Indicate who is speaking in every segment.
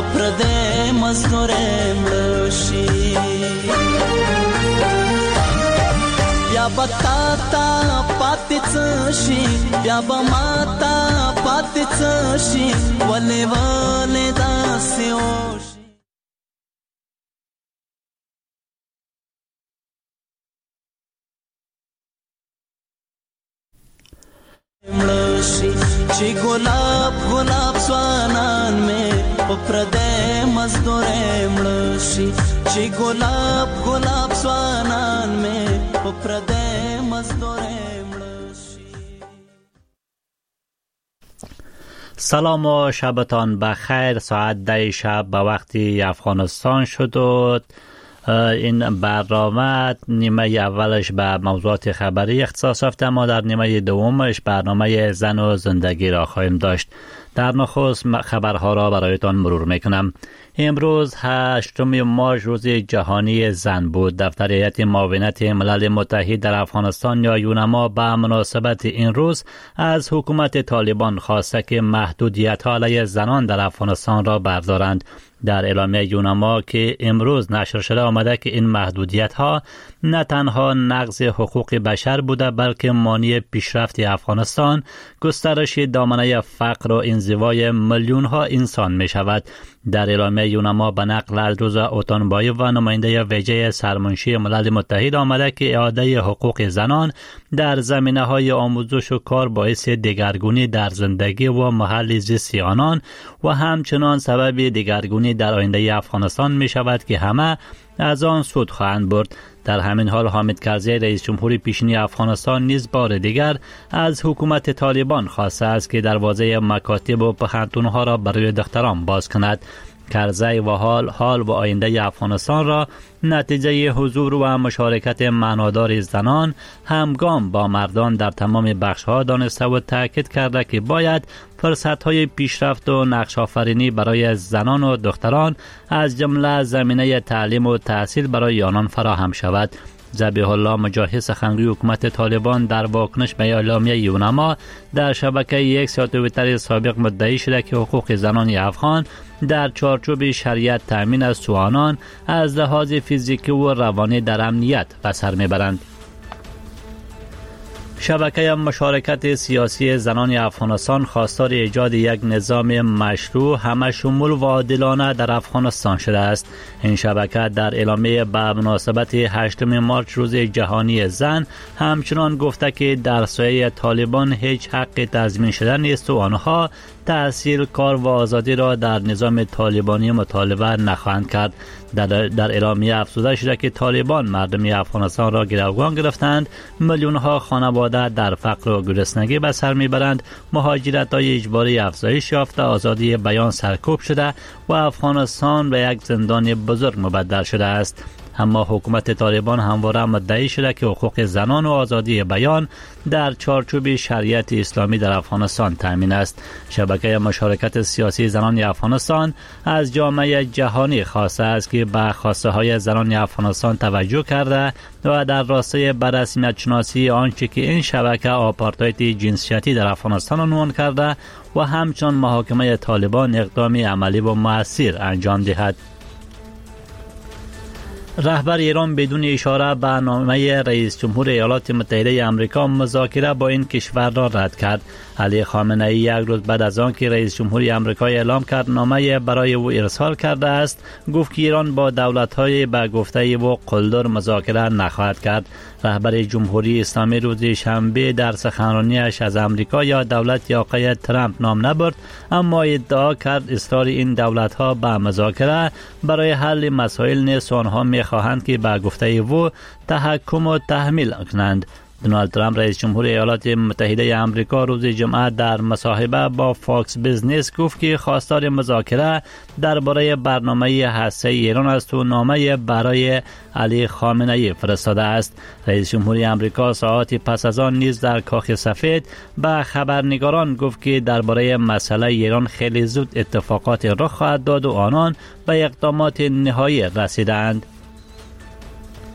Speaker 1: پرده مزدور ملشی بیا با تا پاتی چشی بیا با ماتا پاتی چشی ولی ولی داسی اوشی چی گلاب گلاب سوانان میں پردے مزدور ملشی چی گلاب گلاب سوانان میں پردے مزدور ملشی.
Speaker 2: سلام و شبتان بخیر. ساعت 10 شب به وقتی افغانستان شد و این برنامه نیمه اولش به موضوعات خبری اختصاص یافته، ما در نیمه دومش برنامه زن و زندگی را خواهیم داشت. در نخست خبرها را برایتان مرور میکنم. امروز 8 مارس روز جهانی زن بود. دفتر هیئت معاونت ملل متحد در افغانستان یا یونما به مناسبت این روز از حکومت طالبان خواسته که محدودیت‌ها علیه زنان در افغانستان را بردارند. در اعلامیه یونما که امروز نشر شده آمده که این محدودیت‌ها نه تنها نقض حقوق بشر بوده بلکه مانع پیشرفت افغانستان، گسترش دامنه فقر و انزوای میلیون‌ها انسان می شود. در اعلامیه یونما به نقل از روز اوتانبایی و نماینده ویژه سرمنشی ملل متحد آمده که اعاده حقوق زنان در زمینه‌های آموزش و کار باعث دگرگونی در زندگی و محل زیست آنان و همچنان سبب دگرگونی در آینده افغانستان می شود که همه از آن سود خواهند برد. در همین حال حامد کرزی رئیس جمهور پیشین افغانستان نیز بار دیگر از حکومت طالبان خواسته است که دروازه مکاتب و پوهنتون‌ها را برای دختران باز کند. کرزی و حال و آینده افغانستان را نتیجه حضور و مشارکت معنادار زنان همگام با مردان در تمام بخش‌ها دانسته و تاکید کرده که باید فرصت‌های پیشرفت و نقش آفرینی برای زنان و دختران از جمله زمینه تعلیم و تحصیل برای آنان فراهم شود. ذبیح الله مجاهد سخنگوی حکومت طالبان در واکنش به اعلامیه یونما در شبکه ایکس یا توییتر سابق مدعی شده که حقوق زنان افغان در چارچوب شریعت تامین از آنان از لحاظ فیزیکی و روانی در امنیت به سر میبرند. شبکه مشارکت سیاسی زنان افغانستان خواستار ایجاد یک نظام مشروع همه شمول و عادلانه در افغانستان شده است. این شبکه در اعلامیه به مناسبت 8 مارس روز جهانی زن همچنان گفته که در سایه طالبان هیچ حق تضمین شده نیست و آنها تحصیل، کار و آزادی را در نظام طالبانی مطالبه نخواهند کرد. در اعلامیه افزوده شده که طالبان مردم افغانستان را گروگان گرفتند، میلیون‌ها خانواده در فقر و گرسنگی به سر میبرند، مهاجرت‌های اجباری افزایش یافته، آزادی بیان سرکوب شده و افغانستان به یک زندان بزرگ مبدل شده است. اما حکومت طالبان همواره مدعی شده که حقوق زنان و آزادی بیان در چارچوب شریعت اسلامی در افغانستان تامین است. شبکه مشارکت سیاسی زنان افغانستان از جامعه جهانی خواسته است که به خواسته های زنان افغانستان توجه کرده و در راستای بررسمیت شناسی آنچه که این شبکه آپارتاید جنسیتی در افغانستان عنوان کرده و همچنان محاکمه طالبان اقدامی عملی و مؤثر انجام دهد. رهبر ایران بدون اشاره به نامه رئیس جمهور ایالات متحده آمریکا مذاکره با این کشور را رد کرد. علی خامنه ای یک روز بعد از آن که رئیس جمهور آمریکا اعلام کرد نامه برای او ارسال کرده است، گفت که ایران با دولت‌های به گفته او قلدر مذاکره نخواهد کرد. رهبر جمهوری اسلامی روز شنبه در سخنرانیش از آمریکا یا دولت آقای ترامپ نام نبرد، اما ادعا کرد اصرار این دولت‌ها به مذاکره برای حل مسائل نیست، آنها می‌خواهند که به گفته او تحکم و تحمیل کنند. دونالد ترامپ رئیس جمهور ایالات متحده آمریکا روز جمعه در مصاحبه با فاکس بیزنس گفت که خواستار مذاکره درباره برنامه هسته‌ای ایران است و نامه برای علی خامنه ای فرستاده است. رئیس جمهور آمریکا ساعاتی پس از آن نیز در کاخ سفید به خبرنگاران گفت که درباره مسئله ایران خیلی زود اتفاقات رخ خواهد داد و آنان به اقدامات نهایی رسیدند.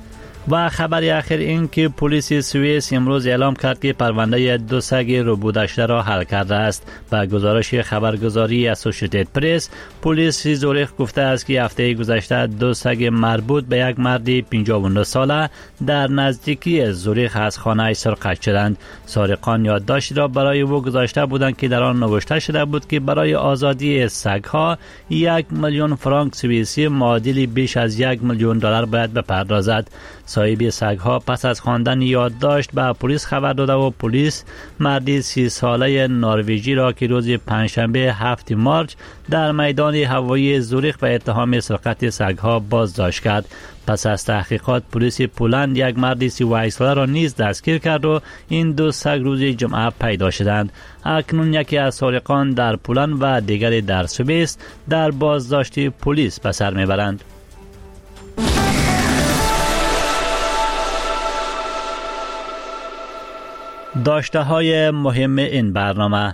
Speaker 2: و خبر اخیر این که پلیس سوئیس امروز اعلام کرد که پرونده 2 سگ ربوده شده را حل کرده است. با گزارش خبرگزاری اسوسییتد پرس، پلیس زوریخ گفته است که هفته گذشته 2 سگ مربوط به یک مرد 59 ساله در نزدیکی زوریخ از خانه سرقت شدند. سارقان یادداشتی را برای او گذاشته بودند که در آن نوشته شده بود که برای آزادی سگ‌ها 1 میلیون فرانک سوئیسی معادل بیش از 1 میلیون دلار باید بپردازد. صاحب سگ‌ها پس از خواندن یادداشت به پلیس خبر داده و پلیس مردی 30 ساله نروژی را که روز پنجشنبه 7 مارس در میدان هوایی زوریخ به اتهام سرقت سگ‌ها بازداشت کرد. پس از تحقیقات پلیس پولند یک مرد 38 ساله را نیز دستگیر کرد و این 2 سگ روز جمعه پیدا شدند. اکنون یکی از سارقان در پولند و دیگری در سوئیس در بازداشت پلیس به سر میبرند. داشته های مهم این برنامه: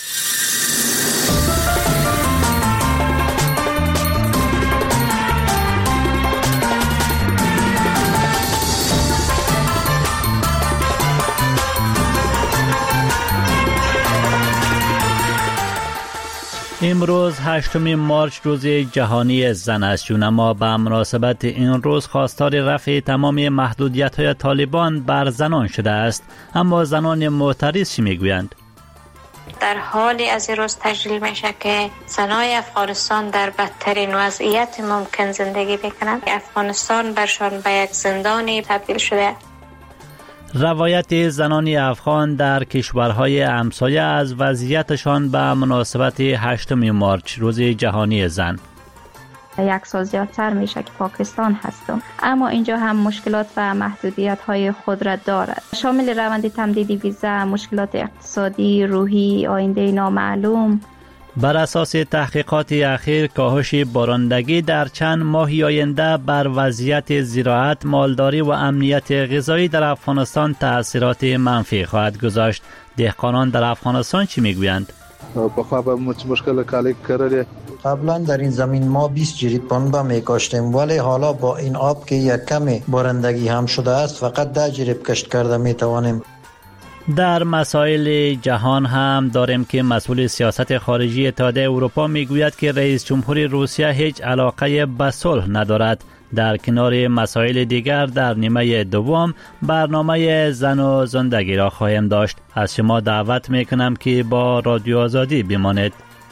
Speaker 2: امروز 8 مارس روز جهانی زن است. یونما به مناسبت این روز خواستار رفع تمام محدودیت‌های طالبان بر زنان شده است. اما زنان معترض چی میگویند؟
Speaker 3: در حالی از این روز تجلیل میشه که زنای افغانستان در بدترین وضعیت ممکن زندگی میکنند. افغانستان برشان به یک زندانی تبدیل شده.
Speaker 2: روایت زنان افغان در کشورهای همسایه از وضعیتشان به مناسبت 8 مارس روز جهانی زن.
Speaker 4: 1 سال زیادتر میشه که پاکستان هستم، اما اینجا هم مشکلات و محدودیت های خود را دارد، شامل روند تمدید ویزا، مشکلات اقتصادی، روحی، آینده نامعلوم.
Speaker 2: بر اساس تحقیقات اخیر، کاهش بارندگی در چند ماه آینده بر وضعیت زراعت، مالداری و امنیت غذایی در افغانستان تأثیرات منفی خواهد گذاشت. دهقانان در افغانستان چی میگویند؟
Speaker 5: مشکل کالی کرده.
Speaker 6: قبلا در این زمین ما 20 جریب پنبه میکاشتیم، ولی حالا با این آب که یک کمی بارندگی هم شده است فقط 10 جریب کشت کرده میتوانیم.
Speaker 2: در مسائل جهان هم داریم که مسئول سیاست خارجی اتحادیه اروپا میگوید که رئیس جمهور روسیه هیچ علاقه به صلح ندارد. در کنار مسائل دیگر در نیمه دوم برنامه زن و زندگی را خواهیم داشت. از شما دعوت میکنم که با رادیو آزادی بمانید.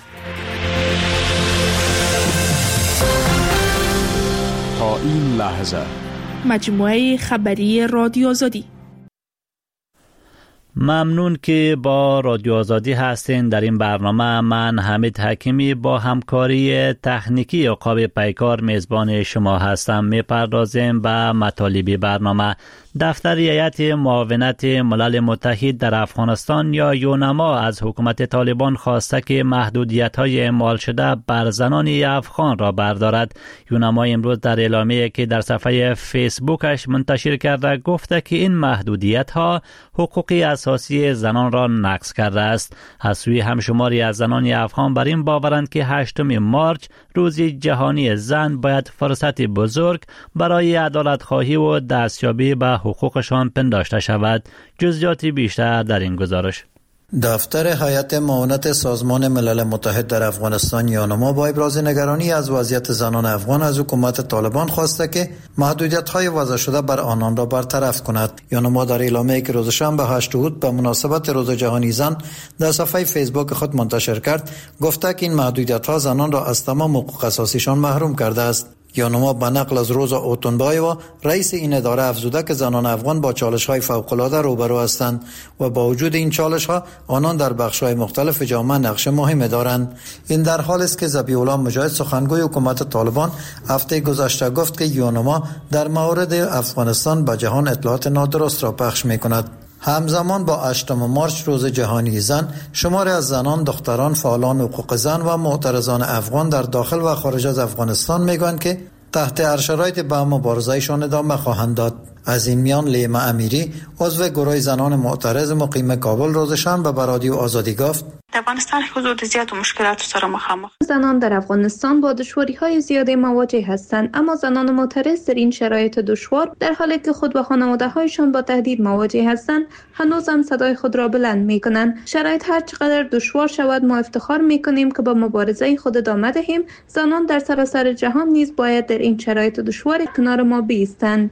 Speaker 7: تا این لحظه
Speaker 8: مجموعه خبری رادیو آزادی.
Speaker 2: ممنون که با رادیو آزادی هستین. در این برنامه من حمید حکیمی با همکاری تکنیکی عقاب پیکار میزبان شما هستم. میپردازیم به مطالب برنامه. دفتر هیئت معاونت ملل متحد در افغانستان یا یونما از حکومت طالبان خواسته که محدودیت‌های اعمال شده بر زنان افغان را بردارد. یونما امروز در اعلامیه‌ای که در صفحه فیسبوکش منتشر کرده گفته که این محدودیت‌ها حقوقی اساسی زنان را نقض کرده است. از سوی همشماری از زنان افغان بر این باورند که 8 مارس روز جهانی زن باید فرصت بزرگ برای عدالت خواهی و دستیابی به حقوقشان پنداشته شود. جزئیات بیشتر در این گزارش.
Speaker 6: دفتر هیئت معاونت سازمان ملل متحد در افغانستان یونما با ابراز نگرانی از وضعیت زنان افغان از حکومت طالبان خواسته که محدودیت‌های وضع شده بر آنان را برطرف کند. یونما در اعلامیه‌ای که روز شنبه 8 اوت به مناسبت روز جهانی زن در صفحه فیسبوک خود منتشر کرد، گفته که این محدودیت‌ها زنان را از تمام حقوق اساسیشان محروم کرده است. یونما به نقل از روزا اوتونبایوا رئیس این اداره افزوده که زنان افغان با چالش‌های فوق‌العاده روبرو هستند و با وجود این چالش‌ها آنان در بخش‌های مختلف جامعه نقش مهمی دارند. این در حالی است که ذبیح الله مجاهد سخنگوی حکومت طالبان هفته گذشته گفت که یونما در مورد افغانستان به جهان اطلاعات نادرست را پخش می‌کند. همزمان با 8 مارس روز جهانی زن، شماری از زنان، دختران، فعالان حقوق زن و معترضان افغان در داخل و خارج از افغانستان میگویند که تحت هر شرایطی به مبارزه‌شان ادامه خواهند داد. از این میان لیما امیری عضو گروه زنان معترض مقیم کابل روزشان به رادیو آزادی گفت:
Speaker 9: در افغانستان حدود زیاد و مشکلات سره مخامخ.
Speaker 10: زنان در افغانستان با دشواری‌های زیادی مواجه هستند، اما زنان معترض در این شرایط دشوار در حالی که خود و خانواده‌هایشان با تهدید مواجه هستند، هنوز هم صدای خود را بلند می‌کنند. شرایط هر چقدر دشوار شود، ما افتخار می‌کنیم که با مبارزه خود ادامه دهیم. زنان در سراسر جهان نیز باید در این شرایط دشوار کنار ما بایستند.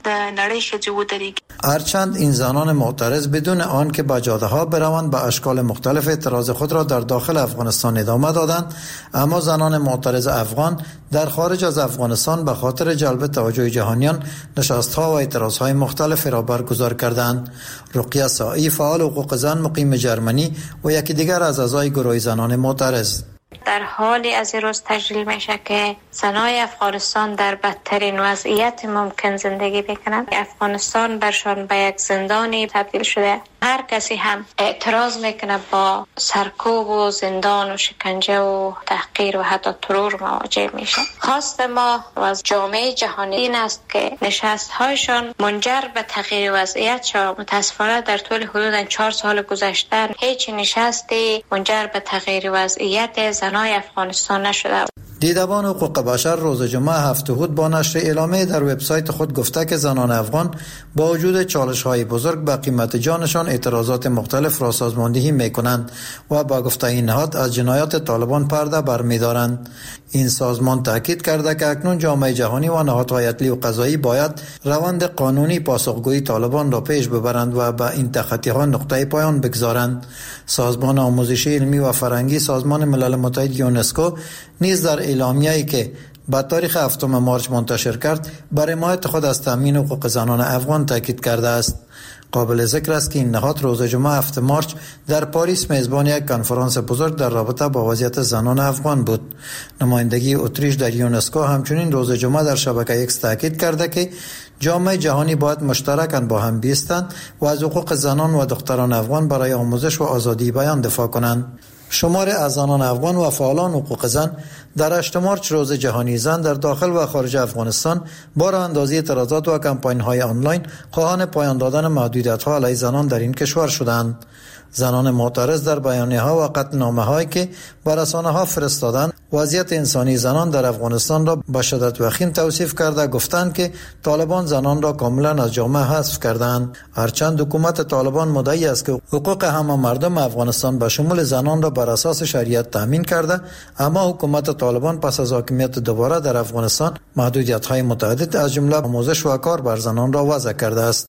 Speaker 6: هرچند این زنان معترض بدون آن که به جاده‌ها بروند به اشکال مختلف اعتراض خود را در داخل افغانستان ادامه دادند، اما زنان معترض افغان در خارج از افغانستان به خاطر جلب توجه جهانیان نشست‌ها و اعتراض‌های مختلف را برگزار کردند. رقیه سائی فعال حقوق زن مقیم جرمنی و یکی دیگر از اعضای گروه زنان معترض:
Speaker 3: در حالی از این روز تجلیل میشه که زنای افغانستان در بدترین وضعیت ممکن زندگی بکنند. افغانستان برشان به یک زندانی تبدیل شده. هر کسی هم اعتراض میکنه با سرکوب و زندان و شکنجه و تحقیر و حتی ترور مواجه میشه. خواست ما و از جامعه جهانی این است که نشست هایشان منجر به تغییر وضعیت شود. متاسفانه در طول حدود 4 سال گذشته هیچ نشستی منجر به تغییر وضعیت زنای افغانستان نشده.
Speaker 6: دیدبان حقوق بشر روز جمعه 7 اود با نشر اعلامیه در وبسایت خود گفته که زنان افغان با وجود چالش‌های بزرگ به قیمت جانشان اعتراضات مختلف را سازماندهی می‌کنند و با گفته این نهاد از جنایات طالبان پرده برمی‌دارند. این سازمان تاکید کرده که اکنون جامعه جهانی و نهادهای عدلی و قضایی باید روند قانونی پاسخگویی طالبان را پیش ببرند و به این تخطی‌ها نقطه پایان بگذارند. سازمان آموزشی علمی و فرهنگی سازمان ملل متحد یونسکو نیز در اعلامیه‌ای که با تاریخ 7 مارچ منتشر کرد بر حمایت خود از تامین حقوق زنان افغان تاکید کرده است. قابل ذکر است که این نهاد روز جمعه 7 مارچ در پاریس میزبان یک کنفرانس بزرگ در رابطه با وضعیت زنان افغان بود. نمایندگی اتریش در یونسکو همچنین روز جمعه در شبکه ایکس تاکید کرده که جامعه جهانی باید مشترکاً با هم بیستند و از حقوق زنان و دختران افغان برای آموزش و آزادی بیان دفاع کنند. شمار از زنان افغان و فعالان حقوق زن در 8 مارچ روز جهانی زن در داخل و خارج افغانستان با راه اندازی اعتراضات و کمپاین‌های آنلاین خواهان پایان دادن محدودیت‌ها علیه زنان در این کشور شدند. زنان معترض در بیانیه‌ها و قطعنامه‌هایی که به رسانه‌ها فرستادند وضعیت انسانی زنان در افغانستان را به شدت وخیم توصیف کرده گفتند که طالبان زنان را کاملا از جامعه حذف کردند. هرچند حکومت طالبان مدعی است که حقوق همه مردم افغانستان به شمول زنان را بر اساس شریعت تامین کرده، اما حکومت طالبان پس از حاکمیت دوباره در افغانستان محدودیت‌های متعدد از جمله آموزش و کار بر زنان را وضع کرده است.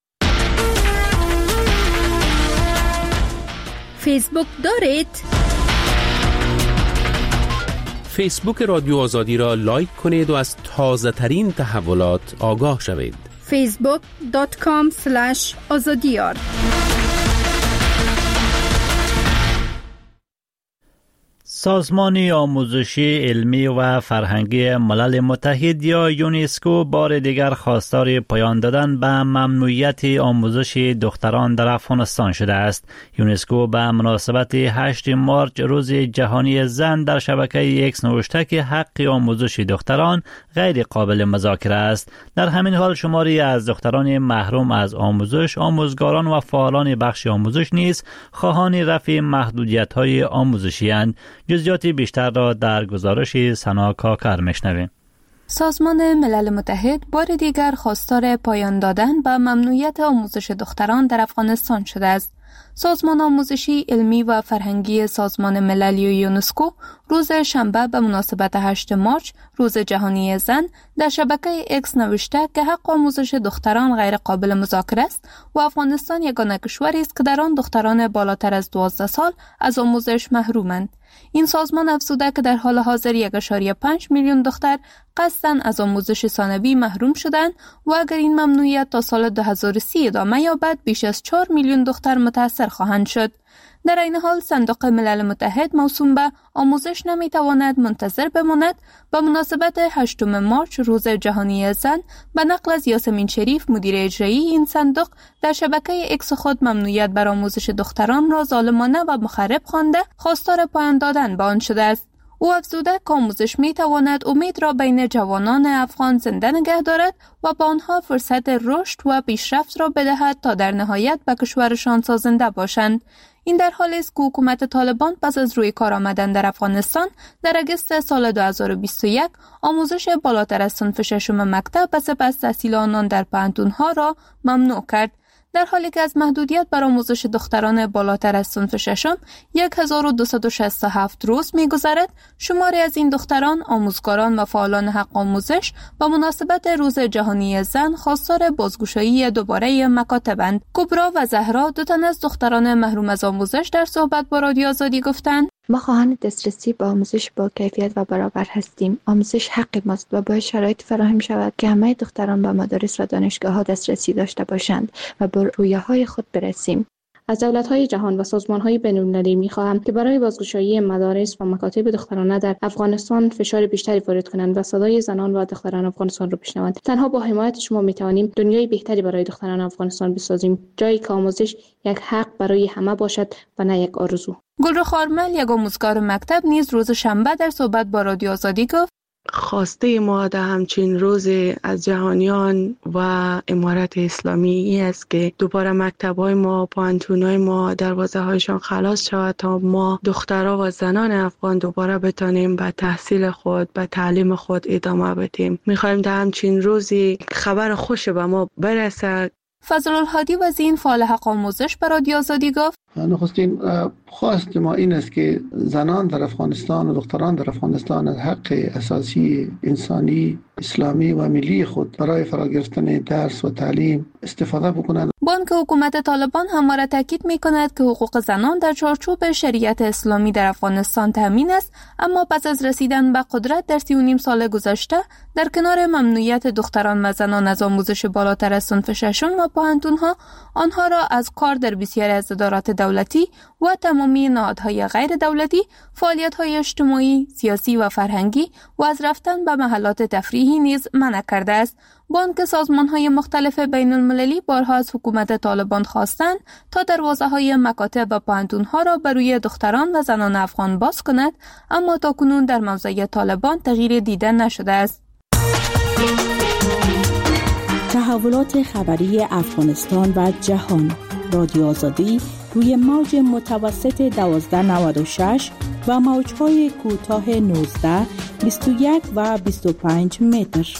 Speaker 8: فیسبوک دارید؟
Speaker 11: فیسبوک رادیو آزادی را لایک کنید و از تازه ترین تحولات آگاه شوید.
Speaker 8: facebook.com/azadiyar
Speaker 2: سازمان آموزشی علمی و فرهنگی ملل متحد یا یونسکو بار دیگر خواستار پایان دادن به ممنوعیت آموزش دختران در افغانستان شده است. یونسکو به مناسبت 8 مارچ روز جهانی زن در شبکه ایکس نوشته که حق آموزش دختران غیر قابل مذاکره است. در همین حال شماری از دختران محروم از آموزش، آموزگاران و فعالان بخش آموزش نیز خواهان رفع محدودیت‌های آموزشی اند. جزئیات بیشتر را در گزارش سنا کاکر میشنویم.
Speaker 10: سازمان ملل متحد بار دیگر خواستار پایان دادن به ممنوعیت آموزش دختران در افغانستان شده است. سازمان آموزشی علمی و فرهنگی سازمان ملل و یونسکو روز شنبه به مناسبت 8 مارچ روز جهانی زن در شبکه ایکس نوشته که حق آموزش دختران غیر قابل مذاکره است و افغانستان یگانه کشوری است که در آن دختران بالاتر از 12 سال از آموزش محرومند. این سازمان افزوده که در حال حاضر 1.5 میلیون دختر قصداً از آموزش ثانوی محروم شدند و اگر این ممنوعیت تا سال 2030 ادامه یابد بیش از 4 میلیون دختر متاثر خواهند شد. در این حال صندوق ملل متحد موسوم به آموزش نمیتواند منتظر بماند. به مناسبت 8 مارچ روز جهانی زن به نقل از یاسمین شریف مدیر اجرایی این صندوق در شبکه ایکس خود ممنوعیت بر آموزش دختران را ظالمانه و مخرب خوانده خواستار پایان دادن به آن شده است. او افزوده که آموزش می تواند امید را بین جوانان افغان زنده نگه دارد و با آنها فرصت رشد و پیشرفت را بدهد تا در نهایت به کشورشان سازنده باشند. این در حالی است که حکومت طالبان پس از روی کار آمدن در افغانستان در اگست سال 2021 آموزش بالاتر از صنف ششم مکتب و سپس تحصیل آنان در پوهنتون‌ها را ممنوع کرد. در حالی که از محدودیت بر آموزش دختران بالاتر از صنف ششم 1267 روز می‌گذرد، شماری از این دختران، آموزگاران و فعالان حق آموزش با مناسبت روز جهانی زن خواستار بازگشایی دوباره مکاتبند. کبرا و زهرا، دو تن از دختران محروم از آموزش، در صحبت با رادیو آزادی گفتند:
Speaker 12: ما خواهان دسترسی به آموزش با کیفیت و برابر هستیم. آموزش حق ماست و باید شرایط فراهم شود که همه دختران به مدارس و دانشگاه‌ها دسترسی داشته باشند و به رویاهای خود برسیم.
Speaker 13: از دولت‌های جهان و سازمان‌های بین‌المللی می‌خواهم که برای بازگشایی مدارس و مکاتب دخترانه در افغانستان فشار بیشتری وارد کنند و صدای زنان و دختران افغانستان را بشنوند. تنها با حمایت شما می‌توانیم دنیای بهتری برای دختران افغانستان بسازیم، جایی که آموزش یک حق برای همه باشد و نه یک آرزو.
Speaker 10: گلرخ آرمل، یک آموزگار مکتب، نیز روز شنبه در صحبت با رادیو آزادی گفت:
Speaker 14: خواسته ما در همچین روز از جهانیان و امارت اسلامی است که دوباره مکتب‌های ما، پوهنتون‌های ما دروازه‌هایشان خلاص شود تا ما دخترها و زنان افغان دوباره بتانیم به تحصیل خود، به تعلیم خود ادامه بدیم. می‌خوایم در همچین روزی خبر خوش به ما برسد.
Speaker 10: فضل الهادی وزین، فعال حق آموزش، به رادیو آزادی گفت:
Speaker 5: نخستین خواست ما این است که زنان در افغانستان و دختران در افغانستان از حق اساسی انسانی، اسلامی و ملی خود برای فرا گرفتن درس و تعلیم استفاده بکنند.
Speaker 10: بانک حکومت طالبان همواره تاکید می‌کند که حقوق زنان در چارچوب شریعت اسلامی در افغانستان تامین است، اما پس از رسیدن به قدرت در 3.5 سال گذشته، در کنار ممنوعیت دختران و زنان از آموزش بالاتر از صنف ششم و پوهنتون‌ها، آنها را از کار در بسیاری از ادارات دولتی و تمامی نهادهای غیر دولتی، فعالیت‌های اجتماعی، سیاسی و فرهنگی و از رفتن به محلات تفریحی نیز منع کرده است. بانک سازمان‌های مختلف بین‌المللی بارها از حکومت طالبان خواستند تا دروازه‌های مکاتب و پوهنتون‌ها را بر روی دختران و زنان افغان باز کند، اما تاکنون در موضع طالبان تغییر دیده نشده است.
Speaker 15: تحولات خبری افغانستان و جهان. رادیو آزادی روی موج متوسط 1296 و موج‌های کوتاه 19، 21 و 25 متر.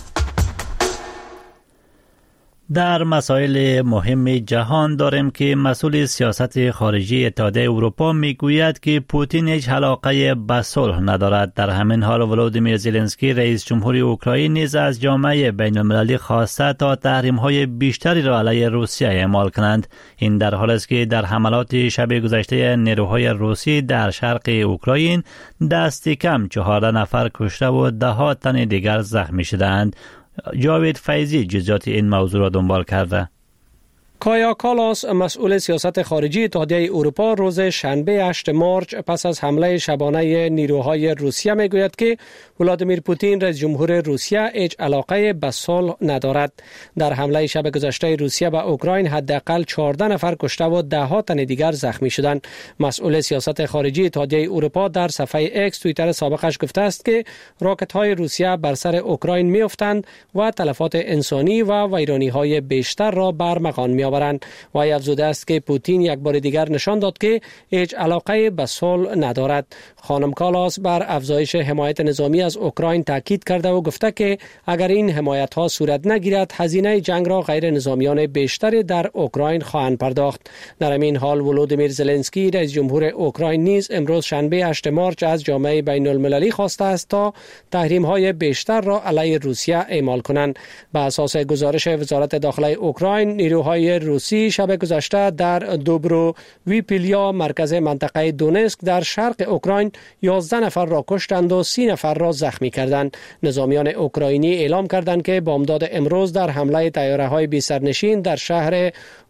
Speaker 2: در مسائل مهم جهان داریم که مسئول سیاست خارجی اتحادیه اروپا میگوید که پوتین هیچ علاقه به صلح ندارد. در همین حال ولودیمیر زلنسکی رئیس جمهور اوکراین نیز از جامعه بین المللی خواسته تا تحریم‌های بیشتری را علیه روسیه اعمال کنند. این در حالی است که در حملات شب گذشته نیروهای روسی در شرق اوکراین دست کم 14 نفر کشته و 10 تن دیگر زخمی شدند. جاوید فیضی جزئیات این موضوع را دنبال کرده.
Speaker 16: کایا کالاس، مسئول سیاست خارجی اتحادیه اروپا، روز شنبه 8 مارچ پس از حمله شبانه نیروهای روسیه میگوید که ولادیمیر پوتین رئیس جمهور روسیه هیچ علاقه به صلح ندارد. در حمله شب گذشته روسیه به اوکراین حداقل 14 نفر کشته و 10 تن دیگر زخمی شدند. مسئول سیاست خارجی اتحادیه اروپا در صفحه اکس توییتر سابقش گفته است که راکت‌های روسیه بر سر اوکراین می‌افتند و تلفات انسانی و ویرانی‌های بیشتر را برمغان می‌آورند. و افزوده است که پوتین یک بار دیگر نشان داد که هیچ علاقه به صلح ندارد. خانم کالاس بر افزایش حمایت نظامی از اوکراین تاکید کرده و گفته که اگر این حمایت‌ها صورت نگیرد، هزینه جنگ را غیر نظامیان بیشتری در اوکراین خواهند پرداخت. در همین حال ولودیمیر زلنسکی رئیس جمهور اوکراین نیز امروز شنبه 8 مارچ از جامعه بین المللی خواسته است تا تحریم‌های بیشتر را علیه روسیه اعمال کنند. بر اساس گزارش وزارت داخلی اوکراین، نیروهای روسی شب گذشته در دوبروویپیلیا، مرکز منطقه دونسک در شرق اوکراین، 11 نفر را کشتند و 30 نفر را زخمی کردند. نظامیان اوکراینی اعلام کردند که بامداد امروز در حمله طیاره‌های بی سرنشین در شهر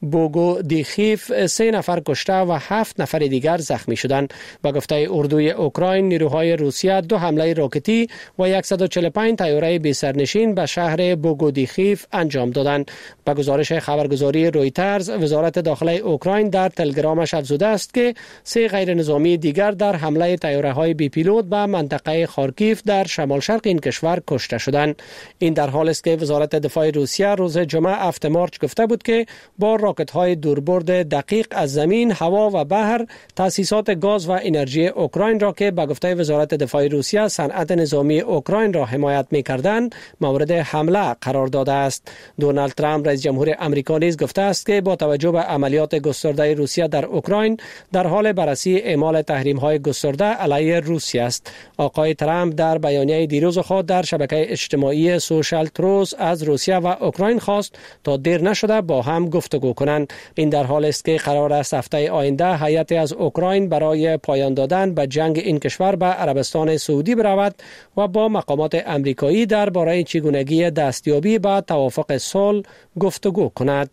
Speaker 16: بوگودیخیف 3 نفر کشته و 7 نفر دیگر زخمی شدند. با گفته اردوی اوکراین، نیروهای روسیه 2 حمله راکتی و 145 طیاره بی سرنشین به شهر بوگودیخیف انجام دادند. با گزارش خبرگزاری رویترز، وزارت داخله اوکراین در تلگرامش افزوده است که 3 غیر نظامی دیگر در حمله طیاره‌های بی پیلوت به منطقه خارکیف در شمال شرق این کشور کشته شدند. این در حالی است که وزارت دفاع روسیه روز جمعه 7 مارچ گفته بود که با راکت‌های دوربرد دقیق از زمین، هوا و بحر تأسیسات گاز و انرژی اوکراین را که به گفته وزارت دفاع روسیه صنعت نظامی اوکراین را حمایت می‌کردند مورد حمله قرار داده است. دونالد ترامپ رئیس جمهور آمریکا نیز گفته است که با توجه به عملیات گسترده روسیه در اوکراین در حال بررسی اعمال تحریم‌های گسترده علیه روسیه است. آقای ترامپ در بیانیه دیروز خود در شبکه اجتماعی سوشال تروث از روسیه و اوکراین خواست تا دیر نشده با هم گفتگو کنند. این در حالی است که قرار است هفته آینده هیئتی از اوکراین برای پایان دادن به جنگ این کشور به عربستان سعودی برود و با مقامات آمریکایی درباره چگونگی دستیابی به توافق صلح گفتگو کند.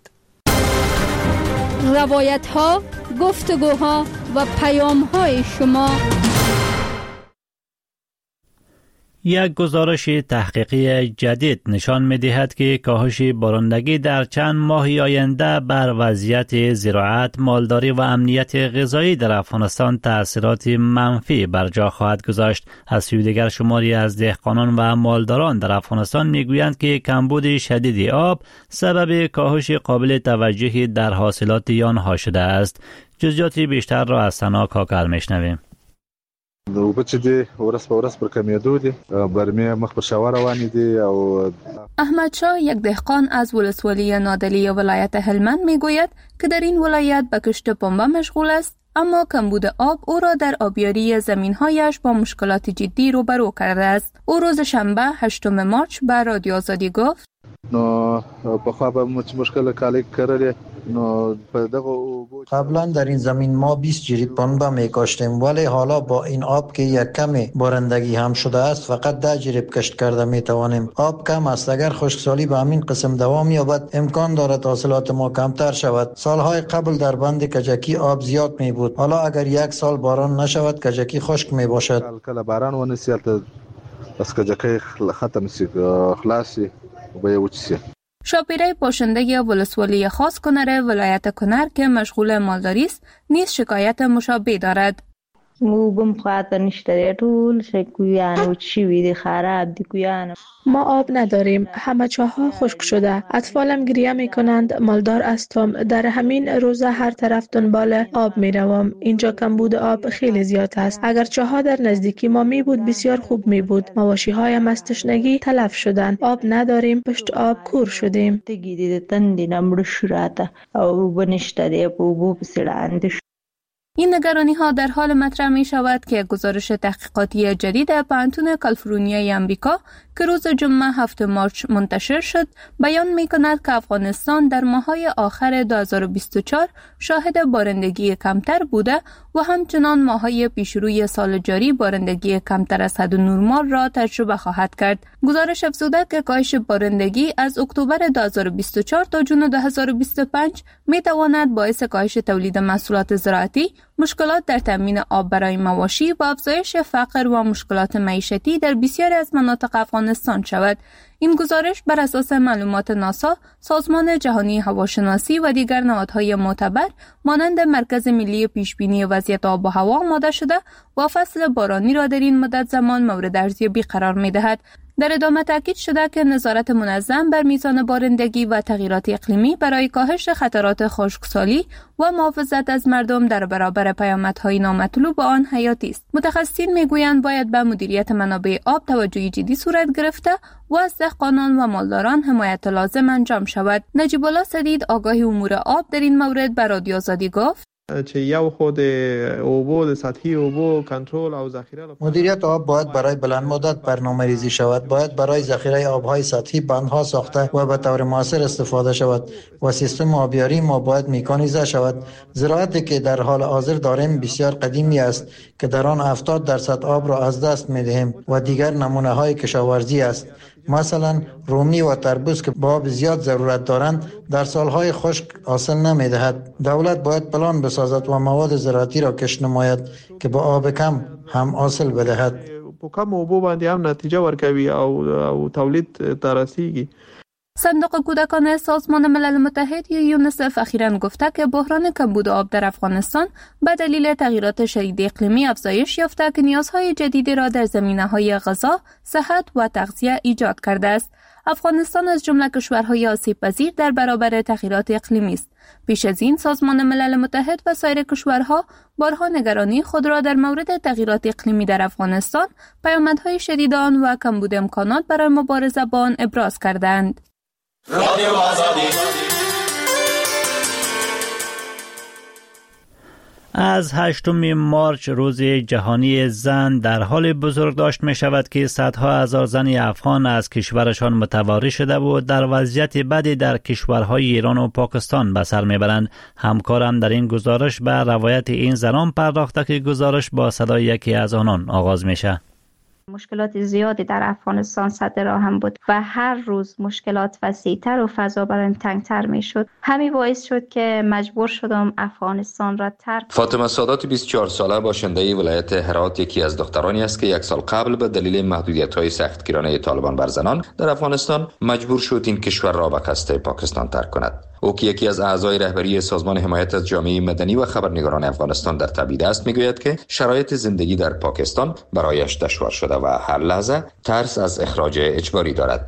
Speaker 8: روایت‌ها، گفتگوها و پیام‌های شما.
Speaker 2: یک گزارش تحقیقی جدید نشان می‌دهد که کاهش بارندگی در چند ماه آینده بر وضعیت زراعت، مالداری و امنیت غذایی در افغانستان تأثیرات منفی بر جا خواهد گذاشت. از سوی دیگر شماری از دهقانان و مالداران در افغانستان می‌گویند که کمبود شدید آب سبب کاهش قابل توجهی در حاصلات آنها شده است. جزئیات بیشتر را از ثنا کاکل می‌شنویم.
Speaker 17: د اوبه چې دی ورځ په ورځ پر کمیدو دي، برمې مخ په شاور روانې دي. او
Speaker 10: احمد شاه یک دهقان از ولسوالی نادلی ولایت هلمند میگوید که در این ولایت به کشت پنبه مشغول است، اما کمبود آب او را در آبیاری زمین‌هایش با مشکلات جدی روبرو کرده است. او روز شنبه 8 مارچ به رادیو آزادی گفت:
Speaker 17: نو په خوا به مشکل کالی کړل.
Speaker 6: قبلا در این زمین ما 20 جریب پنبه می کاشتیم، ولی حالا با این آب که یک کمی بارندگی هم شده است فقط 10 جریب کشت کرده می توانیم. آب کم است، اگر خشکسالی به همین قسم دوام یابد امکان دارد حاصلات ما کمتر شود. سالهای قبل در بند کجکی آب زیاد می بود، حالا اگر یک سال باران نشود کجکی خشک می باشد.
Speaker 17: کله باران ونسیل بس کجکی ختم سی خلاصی و به وچسی.
Speaker 10: شاپیره باشنده ولسوالی خاص کنر ولایت کنر که مشغول مالداری است نیز شکایت مشابه دارد.
Speaker 13: ما آب نداریم، همه چاه‌ها خشک شده، اطفالم گریه می‌کنند، مالدار هستم، در همین روزه هر طرف دنبال آب می‌روم. اینجا کمبود آب خیلی زیاد است. اگر چاه‌ها در نزدیکی ما می بود بسیار خوب می بود. مواشی‌هایم از تشنگی تلف شدند. آب نداریم، پشت آب کور شدیم.
Speaker 10: این نگرانی ها در حال مطرح می شود که گزارش تحقیقاتی جدید پانتون کالیفرنیای امریکا که روز جمعه 7 مارچ منتشر شد بیان می کند که افغانستان در ماه‌های آخر 2024 شاهد بارندگی کمتر بوده و همچنان ماه‌های پیشروی سال جاری بارندگی کمتر از حد نرمال را تجربه خواهد کرد. گزارش افزوده که کاهش بارندگی از اکتبر 2024 تا جون 2025 می تواند باعث کاهش تولید محصولات زراعتی، مشکلات در تامین آب برای مواشی و افزایش فقر و مشکلات معیشتی در بسیاری از مناطق افغانستان شود. این گزارش بر اساس معلومات ناسا، سازمان جهانی هواشناسی و دیگر نهادهای معتبر مانند مرکز ملی پیشبینی وضعیت آب و هوا آماده شده و فصل بارانی را در این مدت زمان مورد ارزیابی قرار می‌دهد. در ادامه تاکید شده که نظارت منظم بر میزان بارندگی و تغییرات اقلیمی برای کاهش خطرات خشکسالی و محافظت از مردم در برابر پیامدهای نامطلوب آن حیاتی است. متخصصین میگویند باید به مدیریت منابع آب توجه جدی صورت گرفته و از دهقانان و مالداران حمایت لازم انجام شود. نجیب الله سدید آگاه امور آب در این مورد به رادیو آزادی گفت:
Speaker 6: مدیریت آب باید برای بلند مدت برنامه‌ریزی شود. باید برای ذخیره آب‌های سطحی بندها ساخته و به طور مؤثر استفاده شود و سیستم آبیاری ما باید مکانیزه شود. زراعتی که در حال حاضر داریم بسیار قدیمی است که در آن 70% آب را از دست می‌دهیم و دیگر نمونه‌های کشاورزی است. مثلا رومی و تربوز که با آب زیاد ضرورت دارند در سالهای خشک حاصل نمی‌دهد. دولت باید پلان بسازد و مواد زراعتی را کشت نماید که با آب کم هم حاصل بدهد.
Speaker 18: په کم اوبو باندې هم نتیجه ورکوي او تولید ته رسیږي.
Speaker 10: صندوق کودکان سازمان ملل متحد یا یونیسف اخیراً گفته که بحران کمبود آب در افغانستان به دلیل تغییرات شدید اقلیمی افزایش یافته که نیازهای جدیدی را در زمینه‌های غذا، صحت و تغذیه ایجاد کرده است. افغانستان از جمله کشورهای آسیب‌پذیر در برابر تغییرات اقلیمی است. پیش از این سازمان ملل متحد و سایر کشورها بارها نگرانی خود را در مورد تغییرات اقلیمی در افغانستان، پیامدهای شدید آن و کمبود امکانات برای مبارزه با آن ابراز کردند.
Speaker 2: از 8 مارچ روز جهانی زن در حال بزرگداشت می شود که صدها هزار زن افغان از کشورشان متواری شده و در وضعیت بدی در کشورهای ایران و پاکستان به سر می برند. همکارم در این گزارش به روایت این زنان پرداخته که گزارش با صدای یکی از آنان آغاز می شود.
Speaker 4: مشکلات زیادی در افغانستان سد راه هم بود و هر روز مشکلات وسیع‌تر و فضا برایم تنگ‌تر می‌شد. همین باعث شد که مجبور شدم افغانستان را ترک.
Speaker 18: فاطمه سادات 24 ساله باشنده ولایت هرات یکی از دخترانی است که یک سال قبل به دلیل محدودیت‌های سختگیرانه طالبان بر زنان در افغانستان مجبور شد این کشور را به قصد پاکستان ترک کند. او که یکی از اعضای رهبری سازمان حمایت از جامعه مدنی و خبرنگاران افغانستان در تبعید است، میگوید که شرایط زندگی در پاکستان برایش دشوار شده و هر لحظه ترس از اخراج اجباری دارد.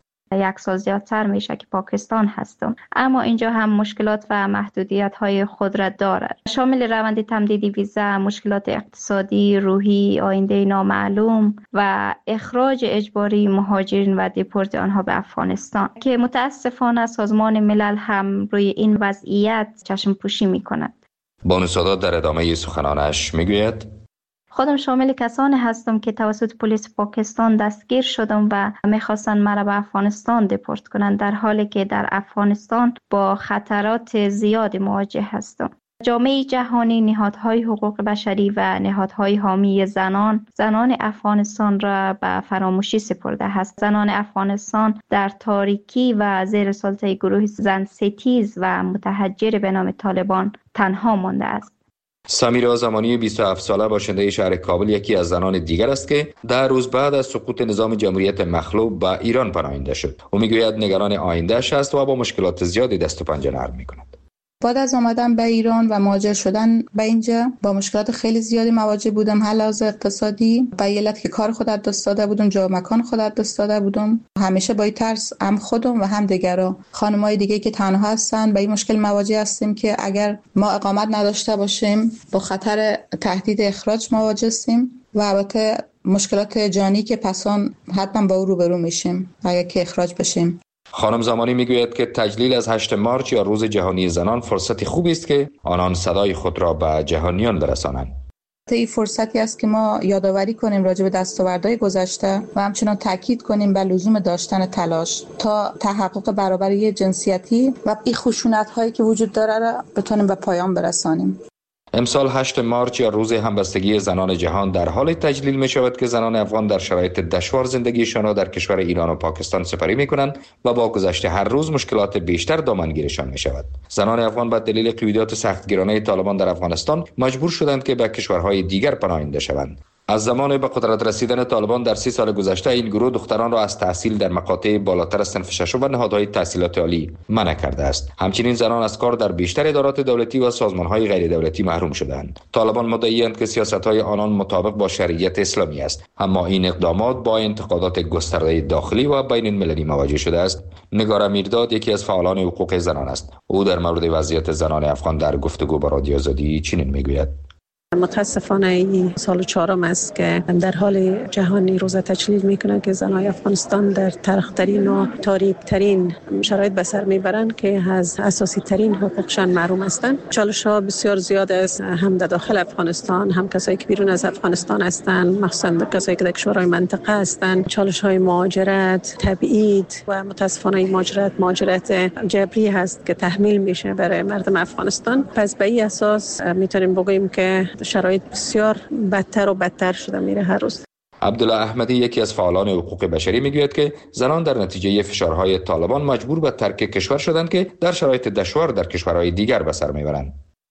Speaker 4: یک سال زیادتر میشه که پاکستان هستم، اما اینجا هم مشکلات و محدودیت های خود را دارد، شامل روند تمدید ویزا، مشکلات اقتصادی، روحی، آینده نامعلوم و اخراج اجباری مهاجرین و دیپورت آنها به افغانستان که متاسفانه سازمان ملل هم روی این وضعیت چشم پوشی میکند.
Speaker 18: بانو سادات در ادامه سخنانش میگوید
Speaker 4: خودم شامل کسانی هستم که توسط پلیس پاکستان دستگیر شدم و میخواستن مرا به افغانستان دپورت کنند، در حالی که در افغانستان با خطرات زیادی مواجه هستم. جامعه جهانی، نهادهای حقوق بشری و نهادهای حامی زنان افغانستان را به فراموشی سپرده است. زنان افغانستان در تاریکی و زیر سلطه گروه زن ستیز و متحجر به نام طالبان تنها مانده است.
Speaker 18: سمیرا زمانی 27 ساله باشنده شهر کابل یکی از زنان دیگر است که 10 روز بعد از سقوط نظام جمهوریت مخلوع به ایران پناهنده شد. او میگوید نگران آینده‌اش است و با مشکلات زیادی دست و پنجه نرم می‌کند.
Speaker 19: بعد از آمدن به ایران و مهاجر شدن به اینجا با مشکلات خیلی زیادی مواجه بودم. لحاظ اقتصادی به علت که کار خود دست داده بودم، جا مکان خود دست داده بودم، همیشه با این ترس هم خودم و هم دیگران خانمای دیگه که تنها هستن به این مشکل مواجه هستیم که اگر ما اقامت نداشته باشیم با خطر تهدید اخراج مواجه هستیم و البته مشکلات جانی که پسان حتما با او روبرو میشیم اگر که اخراج بشیم.
Speaker 18: خانم زمانی میگوید که تجلیل از 8 مارچ یا روز جهانی زنان فرصتی خوبی است که آنان صدای خود را به جهانیان برسانند.
Speaker 19: این فرصتی است که ما یادآوری کنیم راجع به دستاوردهای گذشته و همچنان تاکید کنیم بر لزوم داشتن تلاش تا تحقق برابری جنسیتی و این خشونت‌هایی که وجود داره را بتونیم به پایان برسانیم.
Speaker 18: امسال 8 مارچ یا روز همبستگی زنان جهان در حال تجلیل می شود که زنان افغان در شرایط دشوار زندگیشان را در کشور ایران و پاکستان سپری می کنند و با گذشت هر روز مشکلات بیشتر دامنگیرشان می شود. زنان افغان به دلیل قیودات سختگیرانه طالبان در افغانستان مجبور شدند که به کشورهای دیگر پناهنده شوند. از زمان به قدرت رسیدن طالبان در 30 سال گذشته این گروه دختران را از تحصیل در مقاطع بالاتر از صنف ششم و نهادهای تحصیلات عالی منع کرده است. همچنین زنان از کار در بیشتر ادارات دولتی و سازمان‌های غیر دولتی محروم شدند. طالبان مدعی‌اند که سیاست‌های آنان مطابق با شریعت اسلامی است، اما این اقدامات با انتقادات گسترده داخلی و بین المللی مواجه شده است. نگار میرداد یکی از فعالان حقوق زنان است. او در مورد وضعیت زنان افغان در گفتگو با رادیو آزادی چنین میگوید:
Speaker 20: متاسفانه این سال 4 است که در حال جهانی روز تجلیل میکنه که زنان افغانستان در تلخترین و تاریکترین شرایط به سر میبرند که از اساسی ترین حقوقشان محروم هستند. چالش‌ها بسیار زیاد است، هم در داخل افغانستان هم کسایی که بیرون از افغانستان هستند، مخصوصا کسایی که در کشورهای منطقه هستند. چالش‌های مهاجرت، تبعید و متاسفانه این مهاجرت جبری هست که تحمیل میشه برای مردم افغانستان. پس به این اساس میتونیم بگوییم که شرایط بسیار بدتر و بدتر شده میره هر روز.
Speaker 18: عبدالله احمدی یکی از فعالان حقوق بشری میگوید که زنان در نتیجه فشارهای طالبان مجبور به ترک کشور شدند که در شرایط دشوار در کشورهای دیگر به سر میبرند.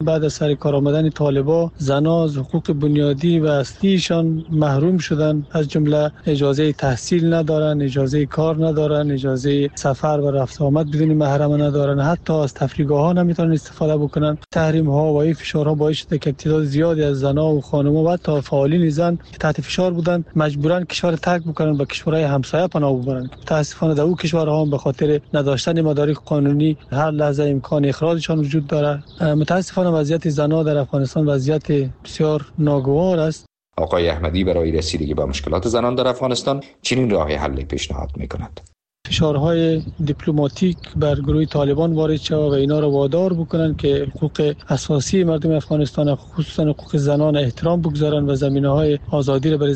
Speaker 21: بعد از سر کار آمدن طالبان زنان از حقوق بنیادی و اصلیشان محروم شدن، از جمله اجازه تحصیل ندارن، اجازه کار ندارن، اجازه سفر و رفت آمد بدون محرم ندارن، حتی از تفریحگاه ها نمیتونن استفاده بکنن. تحریم ها و این فشارها باعث شده که تعداد زیادی از زنان و خانم‌ها و حتی فعالین زن تحت فشار بودن، مجبورن کشور ترک بکنن و کشورهای همسایه پناه ببرن. متاسفانه در اون کشورها به خاطر نداشتن مدارک قانونی هر لحظه امکان اخراجشان وجود داره. متاسفانه وضعیت زنان در افغانستان وضعیت بسیار ناگوار است.
Speaker 18: آقای احمدی برای رسیدگی به مشکلات زنان در افغانستان چنین راه حلی پیشنهاد می‌کند.
Speaker 21: فشارهای دیپلماتیک بر گروه طالبان وارد شود و اینا را وادار بکنن که حقوق اساسی مردم افغانستان خصوصا حقوق زنان احترام بگذارن و زمینه‌های آزادی را برای